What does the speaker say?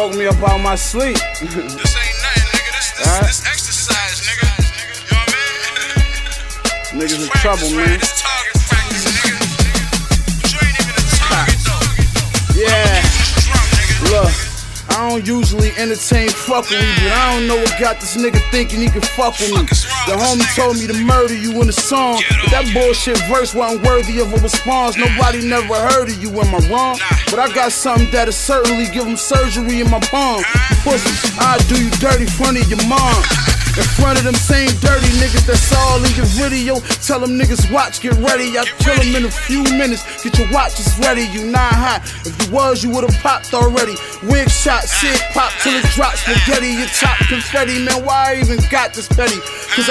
woke me up out of my sleep. This ain't nothing, nigga. This exercise, nigga. You know what I mean? Niggas in trouble, man. This target practice, nigga. But you ain't even a target, though. Yeah. Look. I don't usually entertain fuckery, but I don't know what got this nigga thinking he can fuck with me. The homie told me to murder you in the song, but that bullshit verse wasn't worthy of a response. Nobody never heard of you, am I wrong? But I got something that'll certainly give him surgery in my palm. Pussy, I'll do you dirty in front of your mom. In front of them same dirty niggas that's all in your video. Tell them niggas watch, get ready. I'll kill them in a few minutes. Get your watches ready, you not hot. If you was, you would've popped already. Wig shot, shit pop till it drops spaghetti. Your top confetti, man, why I even got this petty? Cause